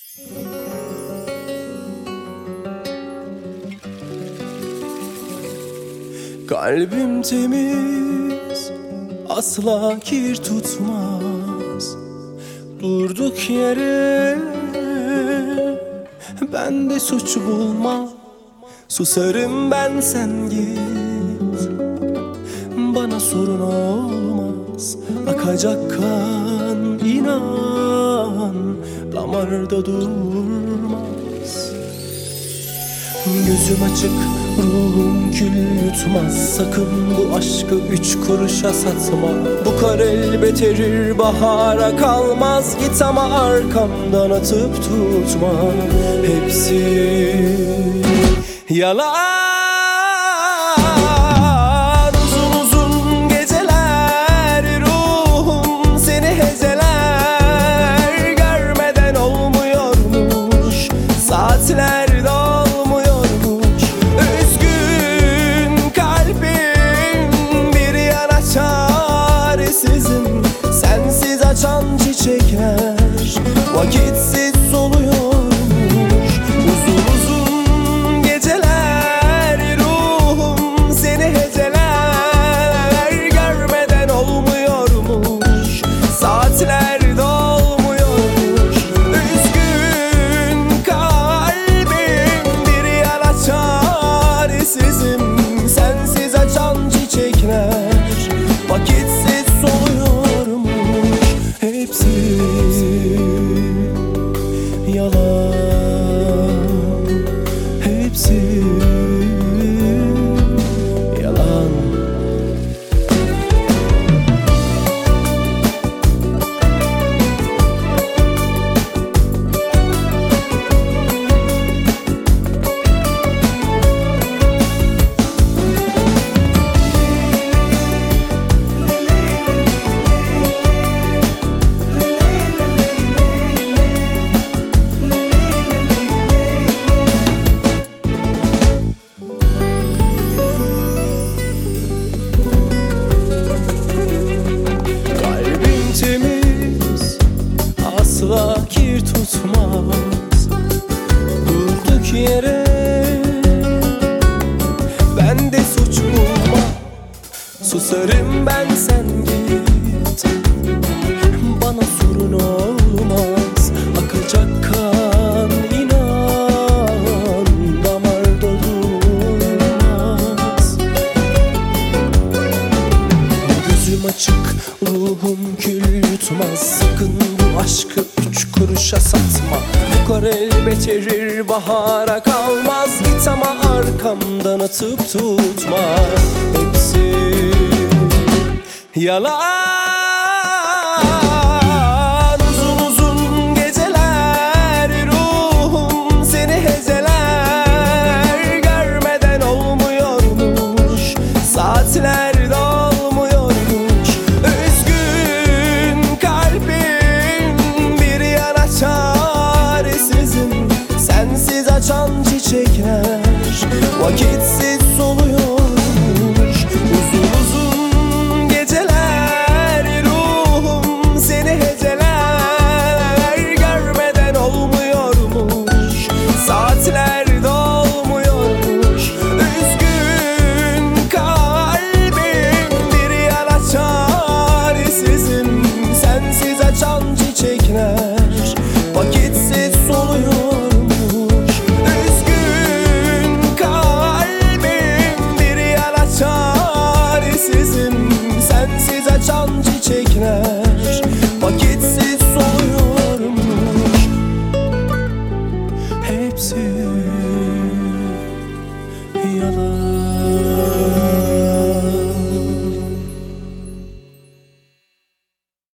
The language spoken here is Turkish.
Kalbim temiz, asla kir tutmaz. Durduk yere ben de suç bulma. Susarım ben, sen git, bana sorun olmaz. Akacak kan, inan, damarda durmaz. Gözüm açık, ruhum kül yutmaz. Sakın bu aşkı 3 kuruşa satma. Bu kar elbet erir, bahara kalmaz. Git ama arkamdan atıp tutma. Hepsi yalan. Uzun uzun geceler, ruhum seni hezeler. Görmeden olmuyormuş, saatler dolmuyormuş. Üzgün kalbim bir yana çaresizim. Sensiz açan çiçekler vakitsiz soluyormuş. Uzun uzun geceler, ruhum seni hezeler. Görmeden olmuyormuş, saatler dolmuyormuş. Üzgün kalbim bir yana çaresizim. Sensiz açan çiçekler vakitsiz soluyormuş. Hepsi yalan, hepsi yalan. Kalbim temiz, asla kir tutmaz. Durduk yere ben de suç bulma. Susarım ben, sen git, bana sorun olmaz. Akacak kan, inan, damarda durmaz. Gözüm açık, ruhum kül yutmaz. Sakın bu aşkı 3 kuruşa satma. Bu kar elbet erir, bahara kalmaz. Git ama arkamdan atıp tutma. Hepsi yalan. Uzun uzun geceler, ruhum seni hezeler. Görmeden olmuyormuş, saatler dolmuyormuş. Üzgün kalbim bir yana çaresizim. Sensiz açan çiçekler vakitsiz soluyormuş. Uzun uzun geceler, ruhum seni hezeler. Görmeden olmuyormuş, saatler dolmuyormuş. Üzgün kalbim bir yana çaresizim. Sensiz açan çiçekler vakitsiz soluyormuş. Üzgün kalbim bir yana çaresizim. Sensiz açan çiçekler vakitsiz soluyormuş. Hepsi yalan.